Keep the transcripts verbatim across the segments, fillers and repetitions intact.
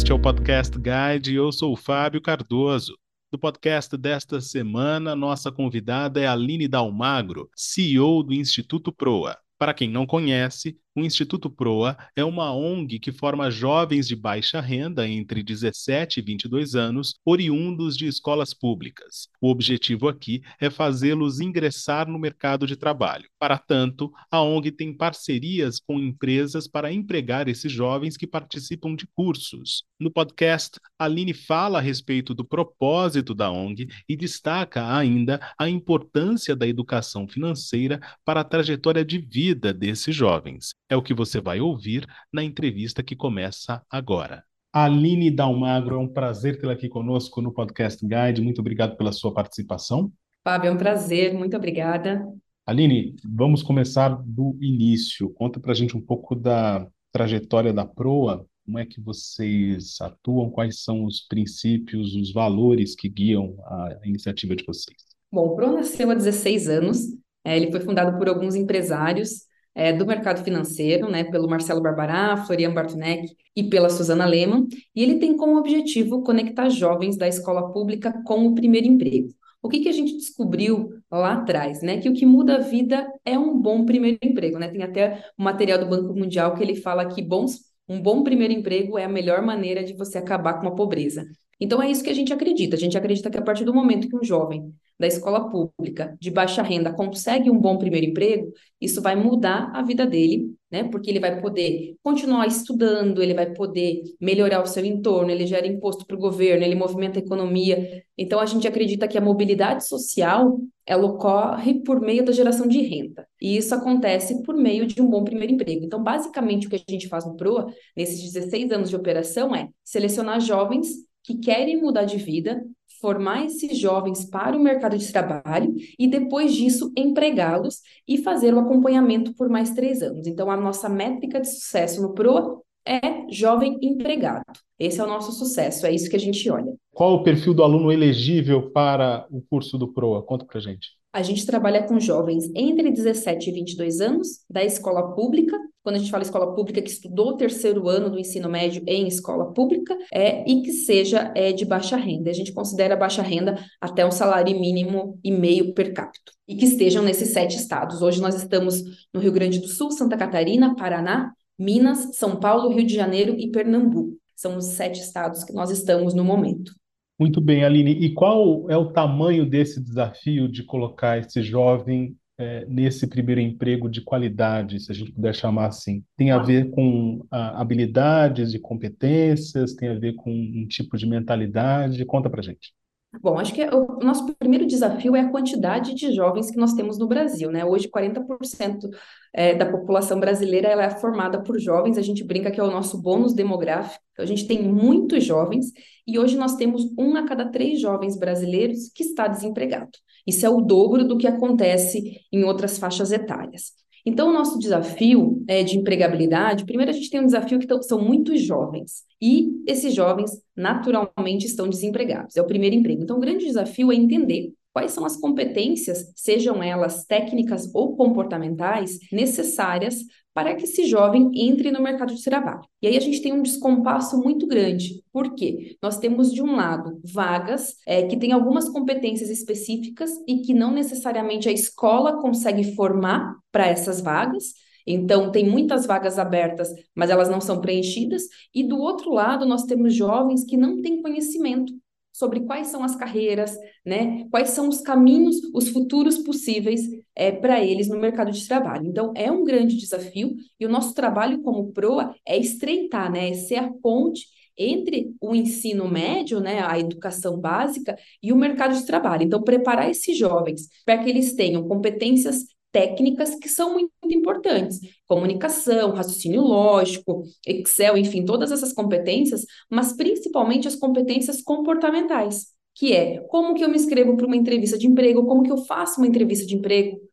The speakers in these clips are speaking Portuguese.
Este é o Podcast Guide e eu sou o Fábio Cardoso. No podcast desta semana, nossa convidada é a Aline Dalmagro, C E O do Instituto Proa. Para quem não conhece, o Instituto Proa é uma O N G que forma jovens de baixa renda entre dezessete e vinte e dois anos, oriundos de escolas públicas. O objetivo aqui é fazê-los ingressar no mercado de trabalho. Para tanto, a O N G tem parcerias com empresas para empregar esses jovens que participam de cursos. No podcast, a Aline fala a respeito do propósito da O N G e destaca ainda a importância da educação financeira para a trajetória de vida desses jovens. É o que você vai ouvir na entrevista que começa agora. Aline Dalmagro, é um prazer tê-la aqui conosco no Podcast Guide. Muito obrigado pela sua participação. Fábio, é um prazer, muito obrigada. Aline, vamos começar do início. Conta para a gente um pouco da trajetória da Proa. Como é que vocês atuam? Quais são os princípios, os valores que guiam a iniciativa de vocês? Bom, o Pro nasceu há dezesseis anos, é, ele foi fundado por alguns empresários é, do mercado financeiro, né, pelo Marcelo Barbará, Florian Bartunek e pela Suzana Lehmann, e ele tem como objetivo conectar jovens da escola pública com o primeiro emprego. O que que a gente descobriu lá atrás, né? Que o que muda a vida é um bom primeiro emprego, né? Tem até um material do Banco Mundial que ele fala que bons, um bom primeiro emprego é a melhor maneira de você acabar com a pobreza. Então é isso que a gente acredita. A gente acredita que a partir do momento que um jovem da escola pública de baixa renda consegue um bom primeiro emprego, isso vai mudar a vida dele, né? Porque ele vai poder continuar estudando, ele vai poder melhorar o seu entorno, ele gera imposto para o governo, ele movimenta a economia. Então a gente acredita que a mobilidade social ela ocorre por meio da geração de renda. E isso acontece por meio de um bom primeiro emprego. Então, basicamente, o que a gente faz no Proa, nesses dezesseis anos de operação, é selecionar jovens que querem mudar de vida, formar esses jovens para o mercado de trabalho e, depois disso, empregá-los e fazer o acompanhamento por mais três anos. Então, a nossa métrica de sucesso no Proa é jovem empregado. Esse é o nosso sucesso, é isso que a gente olha. Qual o perfil do aluno elegível para o curso do Proa? Conta para gente. A gente trabalha com jovens entre dezessete e vinte e dois anos, da escola pública. Quando a gente fala escola pública, que estudou o terceiro ano do ensino médio em escola pública, é, e que seja é, de baixa renda. A gente considera baixa renda até um salário mínimo e meio per capita. E que estejam nesses sete estados. Hoje nós estamos no Rio Grande do Sul, Santa Catarina, Paraná, Minas, São Paulo, Rio de Janeiro e Pernambuco. São os sete estados que nós estamos no momento. Muito bem, Aline. E qual é o tamanho desse desafio de colocar esse jovem eh, nesse primeiro emprego de qualidade, se a gente puder chamar assim? Tem a ver com ah, habilidades e competências, tem a ver com um tipo de mentalidade? Conta pra gente. Bom, acho que é o nosso primeiro desafio é a quantidade de jovens que nós temos no Brasil, né? Hoje, quarenta por cento é, da população brasileira ela é formada por jovens, a gente brinca que é o nosso bônus demográfico, então a gente tem muitos jovens, e hoje nós temos um a cada três jovens brasileiros que está desempregado. Isso é o dobro do que acontece em outras faixas etárias. Então, o nosso desafio é, de empregabilidade, primeiro a gente tem um desafio que tão- são muitos jovens, e esses jovens naturalmente estão desempregados, é o primeiro emprego. Então, o grande desafio é entender quais são as competências, sejam elas técnicas ou comportamentais, necessárias para que esse jovem entre no mercado de trabalho. E aí a gente tem um descompasso muito grande. Por quê? Nós temos, de um lado, vagas é, que têm algumas competências específicas e que não necessariamente a escola consegue formar para essas vagas. Então, tem muitas vagas abertas, mas elas não são preenchidas. E do outro lado, nós temos jovens que não têm conhecimento sobre quais são as carreiras, né? Quais são os caminhos, os futuros possíveis é, para eles no mercado de trabalho. Então, é um grande desafio e o nosso trabalho como Proa é estreitar, né? É ser a ponte entre o ensino médio, né, a educação básica e o mercado de trabalho. Então, preparar esses jovens para que eles tenham competências técnicas que são muito importantes, comunicação, raciocínio lógico, Excel, enfim, todas essas competências, mas principalmente as competências comportamentais, que é como que eu me inscrevo para uma entrevista de emprego, como que eu faço uma entrevista de emprego,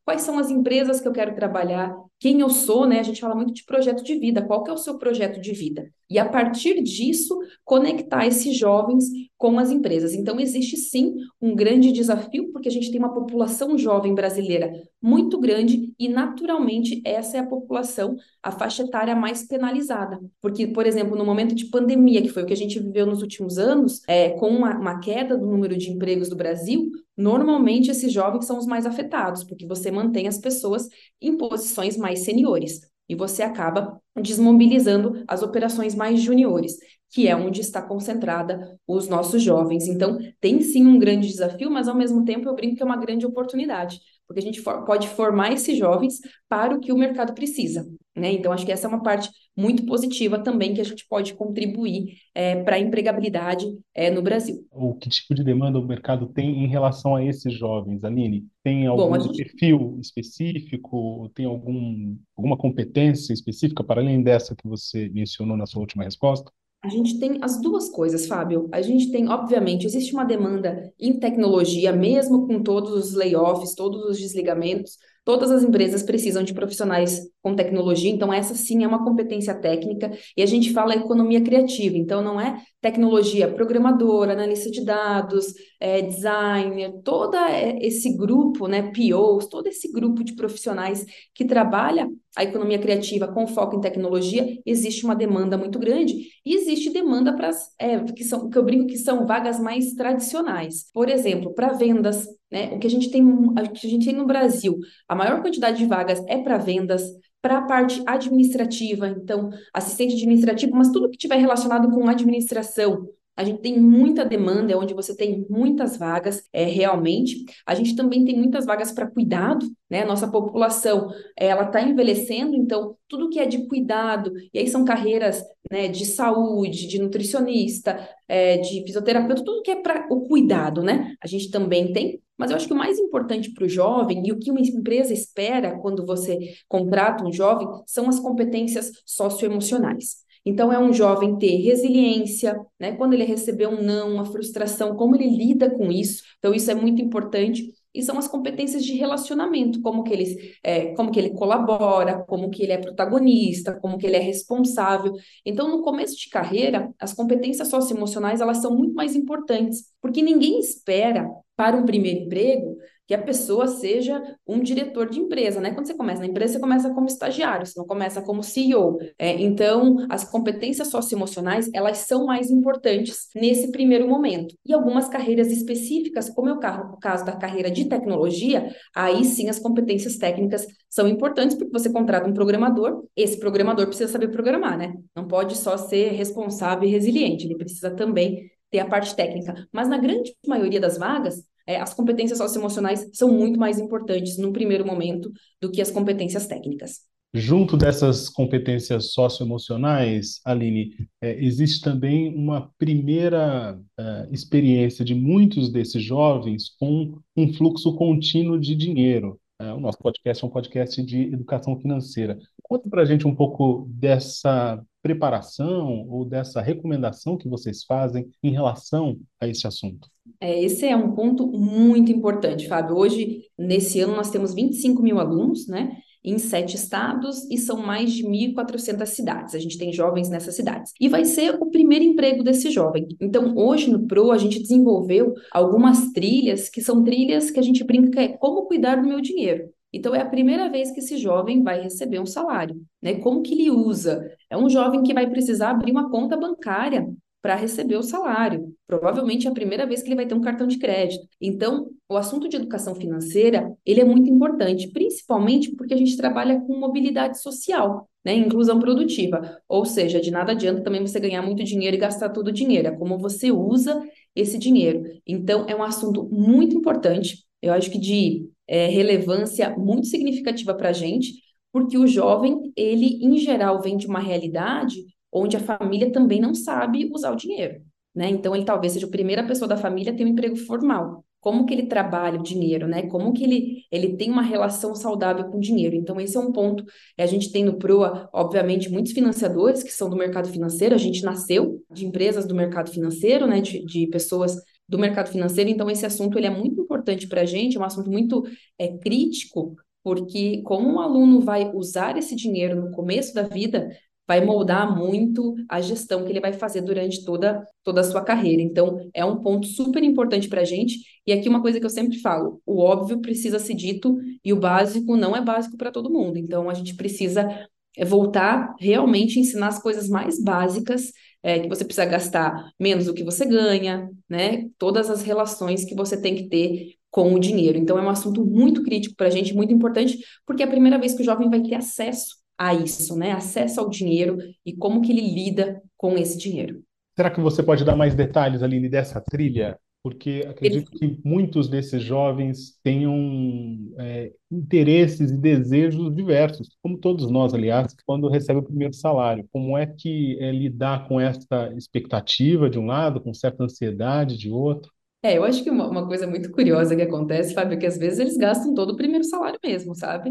quais são as empresas que eu quero trabalhar, quem eu sou, né? A gente fala muito de projeto de vida, qual que é o seu projeto de vida? E a partir disso, conectar esses jovens com as empresas. Então, existe sim um grande desafio, porque a gente tem uma população jovem brasileira muito grande e, naturalmente, essa é a população, a faixa etária mais penalizada. Porque, por exemplo, no momento de pandemia, que foi o que a gente viveu nos últimos anos, é, com uma, uma queda do número de empregos do Brasil, normalmente esses jovens são os mais afetados, porque você mantém as pessoas em posições mais seniores e você acaba desmobilizando as operações mais juniores, que é onde está concentrada os nossos jovens. Então, tem sim um grande desafio, mas ao mesmo tempo eu brinco que é uma grande oportunidade, porque a gente for, pode formar esses jovens para o que o mercado precisa, né? Então, acho que essa é uma parte muito positiva também que a gente pode contribuir é, para a empregabilidade é, no Brasil. O que tipo de demanda o mercado tem em relação a esses jovens, Aline? Tem Bom, a algum gente perfil específico? Tem algum, alguma competência específica para além dessa que você mencionou na sua última resposta? A gente tem as duas coisas, Fábio. A gente tem, obviamente, existe uma demanda em tecnologia, mesmo com todos os layoffs, todos os desligamentos, todas as empresas precisam de profissionais com tecnologia, então essa sim é uma competência técnica, e a gente fala economia criativa, então não é tecnologia, programador, analista de dados, é, designer, todo esse grupo, né, P Os, todo esse grupo de profissionais que trabalha a economia criativa com foco em tecnologia, existe uma demanda muito grande e existe demanda para é, que são que eu brinco que são vagas mais tradicionais. Por exemplo, para vendas, né? O que a gente tem, o que a gente tem no Brasil, a maior quantidade de vagas é para vendas, para a parte administrativa, então, assistente administrativo, mas tudo que tiver relacionado com administração. A gente tem muita demanda, é onde você tem muitas vagas, é, realmente. A gente também tem muitas vagas para cuidado, né? Nossa população, ela está envelhecendo, então, tudo que é de cuidado, e aí são carreiras, né, de saúde, de nutricionista, é, de fisioterapeuta, tudo que é para o cuidado, né? A gente também tem, mas eu acho que o mais importante para o jovem e o que uma empresa espera quando você contrata um jovem são as competências socioemocionais. Então, é um jovem ter resiliência, né? Quando ele receber um não, uma frustração, como ele lida com isso. Então, isso é muito importante. E são as competências de relacionamento, como que ele, é, como que ele colabora, como que ele é protagonista, como que ele é responsável. Então, no começo de carreira, as competências socioemocionais, elas são muito mais importantes, porque ninguém espera para um primeiro emprego que a pessoa seja um diretor de empresa, né? Quando você começa na empresa, você começa como estagiário, você não começa como C E O. É, então, as competências socioemocionais, elas são mais importantes nesse primeiro momento. E algumas carreiras específicas, como é o caso da carreira de tecnologia, aí sim as competências técnicas são importantes, porque você contrata um programador, esse programador precisa saber programar, né? Não pode só ser responsável e resiliente, ele precisa também ter a parte técnica. Mas na grande maioria das vagas, é, as competências socioemocionais são muito mais importantes num primeiro momento do que as competências técnicas. Junto dessas competências socioemocionais, Aline, eh, existe também uma primeira eh, experiência de muitos desses jovens com um fluxo contínuo de dinheiro. Eh, o nosso podcast é um podcast de educação financeira. Conta para a gente um pouco dessa preparação ou dessa recomendação que vocês fazem em relação a esse assunto. É, esse é um ponto muito importante, Fábio. Hoje, nesse ano, nós temos vinte e cinco mil alunos, né, em sete estados e são mais de mil e quatrocentas cidades. A gente tem jovens nessas cidades. E vai ser o primeiro emprego desse jovem. Então, hoje no Pro, a gente desenvolveu algumas trilhas, que são trilhas que a gente brinca que é como cuidar do meu dinheiro. Então, é a primeira vez que esse jovem vai receber um salário, né? Como que ele usa? É um jovem que vai precisar abrir uma conta bancária para receber o salário. Provavelmente é a primeira vez que ele vai ter um cartão de crédito. Então, o assunto de educação financeira, ele é muito importante, principalmente porque a gente trabalha com mobilidade social, né, inclusão produtiva. Ou seja, de nada adianta também você ganhar muito dinheiro e gastar todo o dinheiro, é como você usa esse dinheiro. Então, é um assunto muito importante, eu acho que de é, relevância muito significativa para a gente, porque o jovem, ele, em geral, vem de uma realidade onde a família também não sabe usar o dinheiro, né? Então, ele talvez seja a primeira pessoa da família a ter um emprego formal. Como que ele trabalha o dinheiro, né? Como que ele, ele tem uma relação saudável com o dinheiro. Então, esse é um ponto. A gente tem no Proa, obviamente, muitos financiadores que são do mercado financeiro. A gente nasceu de empresas do mercado financeiro, né? De, de pessoas do mercado financeiro. Então, esse assunto ele é muito importante para a gente, é um assunto muito é, crítico, porque como o aluno vai usar esse dinheiro no começo da vida, vai moldar muito a gestão que ele vai fazer durante toda, toda a sua carreira. Então, é um ponto super importante para a gente. E aqui uma coisa que eu sempre falo: o óbvio precisa ser dito e o básico não é básico para todo mundo. Então, a gente precisa é, voltar realmente a ensinar as coisas mais básicas, é, que você precisa gastar menos do que você ganha, né? Todas as relações que você tem que ter com o dinheiro. Então, é um assunto muito crítico para a gente, muito importante, porque é a primeira vez que o jovem vai ter acesso a isso, né? Acesso ao dinheiro e como que ele lida com esse dinheiro. Será que você pode dar mais detalhes, Aline, dessa trilha? Porque acredito que muitos desses jovens tenham é, interesses e desejos diversos, como todos nós, aliás, quando recebe o primeiro salário. Como é que é lidar com essa expectativa de um lado, com certa ansiedade de outro? É, eu acho que uma, uma coisa muito curiosa que acontece, Fábio, é que às vezes eles gastam todo o primeiro salário mesmo, sabe?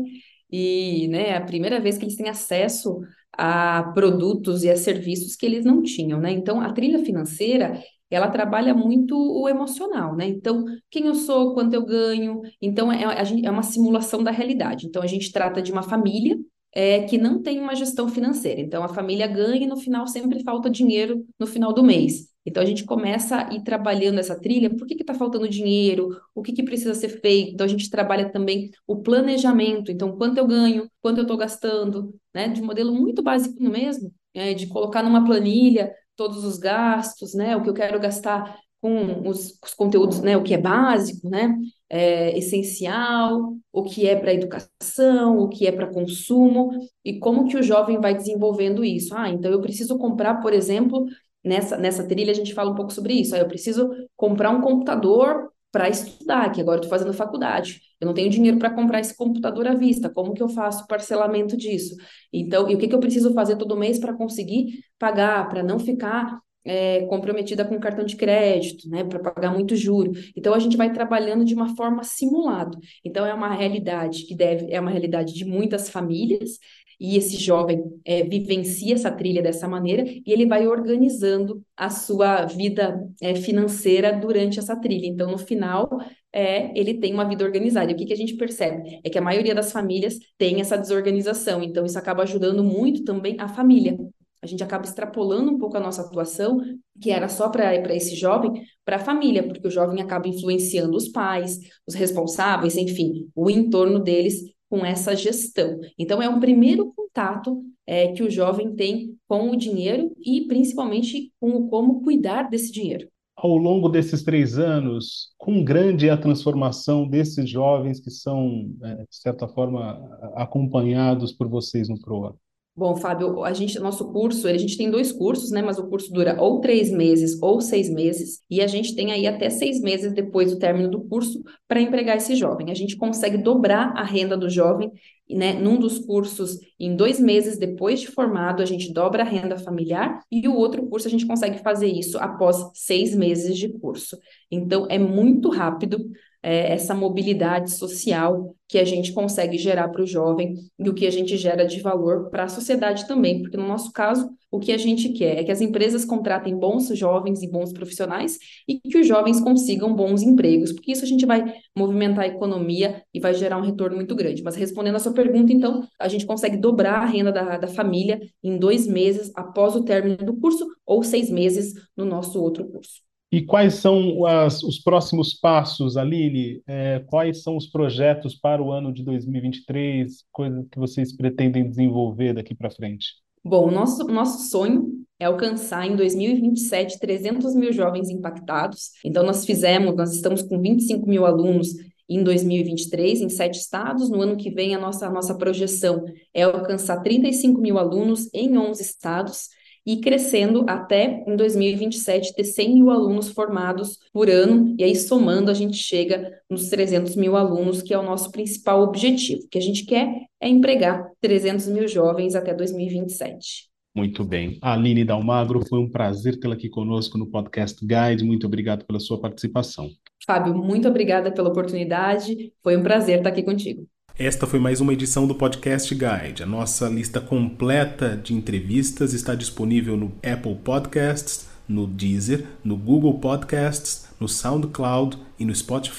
E, né, é a primeira vez que eles têm acesso a produtos e a serviços que eles não tinham, né? Então, a trilha financeira, ela trabalha muito o emocional, né? Então, quem eu sou, quanto eu ganho. Então, é, a gente- é uma simulação da realidade. Então, a gente trata de uma família é, que não tem uma gestão financeira. Então, a família ganha e no final sempre falta dinheiro no final do mês. Então, a gente começa a ir trabalhando essa trilha. Por que que está faltando dinheiro? O que que precisa ser feito? Então, a gente trabalha também o planejamento. Então, quanto eu ganho, quanto eu estou gastando, né? De modelo muito básico mesmo, é, de colocar numa planilha todos os gastos, né? O que eu quero gastar com os, os conteúdos, né? O que é básico, né? É, essencial, o que é para educação, o que é para consumo, e como que o jovem vai desenvolvendo isso. Ah, então eu preciso comprar, por exemplo, nessa, nessa trilha a gente fala um pouco sobre isso. Ah, eu preciso comprar um computador para estudar, que agora eu estou fazendo faculdade. Eu não tenho dinheiro para comprar esse computador à vista. Como que eu faço o parcelamento disso? Então, e o que que eu preciso fazer todo mês para conseguir pagar, para não ficar é, comprometida com cartão de crédito, né, para pagar muito juro. Então, a gente vai trabalhando de uma forma simulada. Então, é uma realidade que deve, é uma realidade de muitas famílias, e esse jovem é, vivencia essa trilha dessa maneira, e ele vai organizando a sua vida é, financeira durante essa trilha. Então, no final, é, ele tem uma vida organizada. E o que, que a gente percebe? É que a maioria das famílias tem essa desorganização. Então, isso acaba ajudando muito também a família. A gente acaba extrapolando um pouco a nossa atuação, que era só para esse jovem, para a família, porque o jovem acaba influenciando os pais, os responsáveis, enfim, o entorno deles com essa gestão. Então, é um primeiro contato é, que o jovem tem com o dinheiro e, principalmente, com o como cuidar desse dinheiro. Ao longo desses três anos, quão grande é a transformação desses jovens que são, é, de certa forma, a- acompanhados por vocês no Proa? Bom, Fábio, a gente, nosso curso, a gente tem dois cursos, né? Mas o curso dura ou três meses ou seis meses, e a gente tem aí até seis meses depois do término do curso para empregar esse jovem. A gente consegue dobrar a renda do jovem, né? Num dos cursos, em dois meses depois de formado, a gente dobra a renda familiar, e o outro curso a gente consegue fazer isso após seis meses de curso. Então, é muito rápido. É, essa mobilidade social que a gente consegue gerar para o jovem e o que a gente gera de valor para a sociedade também, porque no nosso caso, o que a gente quer é que as empresas contratem bons jovens e bons profissionais e que os jovens consigam bons empregos, porque isso a gente vai movimentar a economia e vai gerar um retorno muito grande. Mas respondendo a sua pergunta, então, a gente consegue dobrar a renda da, da família em dois meses após o término do curso ou seis meses no nosso outro curso. E quais são as- os próximos passos, Aline? É, quais são os projetos para o ano de dois mil e vinte e três? Coisas que vocês pretendem desenvolver daqui para frente? Bom, o nosso, nosso sonho é alcançar em dois mil e vinte e sete trezentos mil jovens impactados. Então, nós fizemos, nós estamos com vinte e cinco mil alunos em dois mil e vinte e três, em sete estados. No ano que vem, a nossa, a nossa projeção é alcançar trinta e cinco mil alunos em onze estados e crescendo até em dois mil e vinte e sete ter cem mil alunos formados por ano. E aí, somando, a gente chega nos trezentos mil alunos, que é o nosso principal objetivo. O que a gente quer é empregar trezentos mil jovens até dois mil e vinte e sete. Muito bem. Aline Dalmagro, foi um prazer tê-la aqui conosco no Podcast Guide. Muito obrigado pela sua participação. Fábio, muito obrigada pela oportunidade. Foi um prazer estar aqui contigo. Esta foi mais uma edição do Podcast Guide. A nossa lista completa de entrevistas está disponível no Apple Podcasts, no Deezer, no Google Podcasts, no SoundCloud e no Spotify.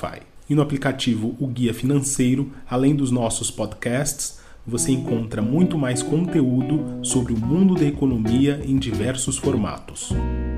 E no aplicativo O Guia Financeiro, além dos nossos podcasts, você encontra muito mais conteúdo sobre o mundo da economia em diversos formatos.